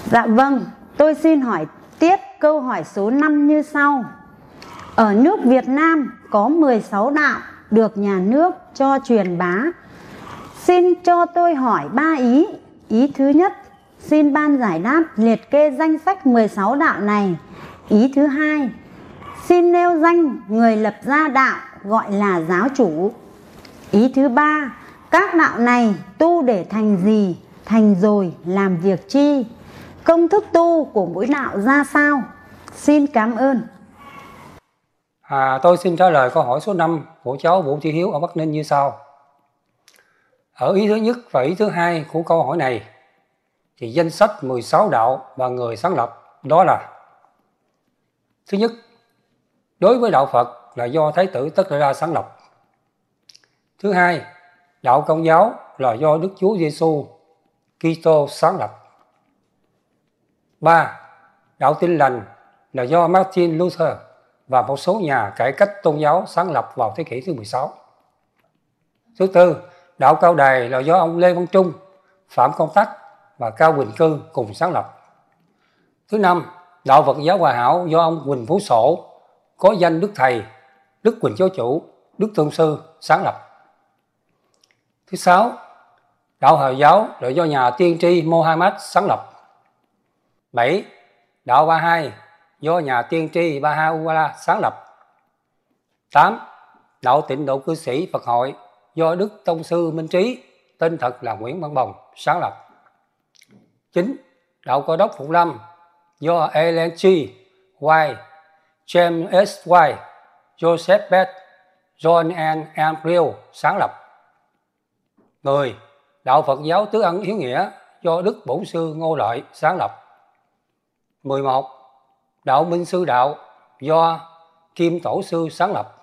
Dạ vâng, tôi xin hỏi tiếp câu hỏi số 5 như sau. Ở nước Việt Nam có 16 đạo được nhà nước cho truyền bá. Xin cho tôi hỏi 3 ý. Ý thứ nhất, xin ban giải đáp liệt kê danh sách 16 đạo này. Ý thứ hai, xin nêu danh người lập ra đạo gọi là giáo chủ. Ý thứ ba, các đạo này tu để thành gì, thành rồi làm việc chi, công thức tu của mỗi đạo ra sao? Xin cảm ơn. Tôi xin trả lời câu hỏi số 5 của cháu Vũ Thị Hiếu ở Bắc Ninh như sau. Ở ý thứ nhất và ý thứ hai của câu hỏi này thì danh sách 16 đạo và người sáng lập đó là: thứ nhất, đối với đạo Phật là do Thái tử Tất Đạt Đa sáng lập. Thứ hai, đạo Công giáo là do Đức Chúa Giêsu Kitô sáng lập. 3. Đạo Tin lành là do Martin Luther và một số nhà cải cách tôn giáo sáng lập vào thế kỷ thứ 16. Thứ tư, đạo Cao Đài là do ông Lê Văn Trung, Phạm Công Tắc và Cao Quỳnh Cư cùng sáng lập. Thứ năm, đạo Phật giáo Hòa Hảo do ông Huỳnh Phú Sổ, có danh Đức Thầy, Đức Quỳnh Giáo Chủ, Đức Tôn Sư sáng lập. Thứ sáu, đạo Hồi giáo là do nhà tiên tri Mohammed sáng lập. 7. Đạo Ba-hai do nhà tiên tri Baha'u'lláh sáng lập. 8. Đạo Tịnh độ cư sĩ Phật hội do Đức Tông sư Minh Trí, tên thật là Nguyễn Văn Bồng, sáng lập. 9. Đạo Cơ đốc Phục Lâm do Ellen G. White, James S. White, Joseph Beth, John N. Andrew sáng lập. 10. Đạo Phật giáo Tứ Ân Hiếu Nghĩa do Đức Bổn sư Ngô Lợi sáng lập. 11. Đạo Minh Sư Đạo do Kim Tổ sư sáng lập.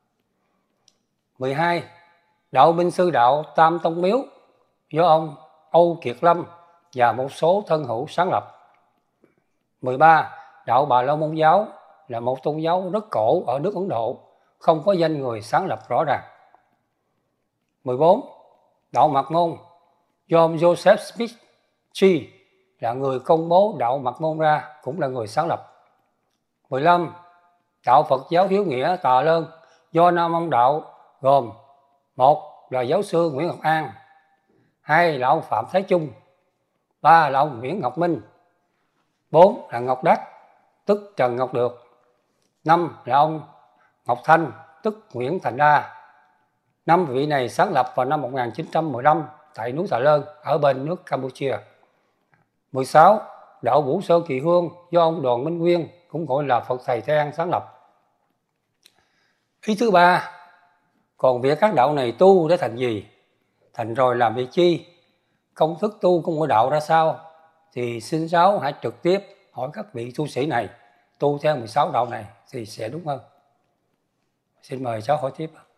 12. Đạo Minh Sư Đạo Tam Tông Miếu do ông Âu Kiệt Lâm và một số thân hữu sáng lập. 13. Đạo Bà La Môn giáo là một tôn giáo rất cổ ở nước Ấn Độ, không có danh người sáng lập rõ ràng. 14. Đạo Mạc Môn do ông Joseph Smith G là người công bố đạo Mạc Môn ra, cũng là người sáng lập. 15. Đạo Phật giáo Hiếu Nghĩa Tà Lơn do 5 ông đạo gồm: 1 là giáo sư Nguyễn Ngọc An, 2 là ông Phạm Thái Trung, 3 là ông Nguyễn Ngọc Minh, 4 là Ngọc Đắc tức Trần Ngọc Được, 5 là ông Ngọc Thanh tức Nguyễn Thành Đa. 5 vị này sáng lập vào năm 1915 tại núi Tà Lơn ở bên nước Campuchia. 16. Đạo Vũ Sơn Kỳ Hương do ông Đoàn Minh Nguyên, cũng gọi là Phật Thầy Thế An sáng lập. Ý thứ ba, còn việc các đạo này tu để thành gì, thành rồi làm việc chi, công thức tu của mỗi đạo ra sao, thì xin cháu hãy trực tiếp hỏi các vị tu sĩ này tu theo 16 đạo này thì sẽ đúng hơn. Xin mời cháu hỏi tiếp.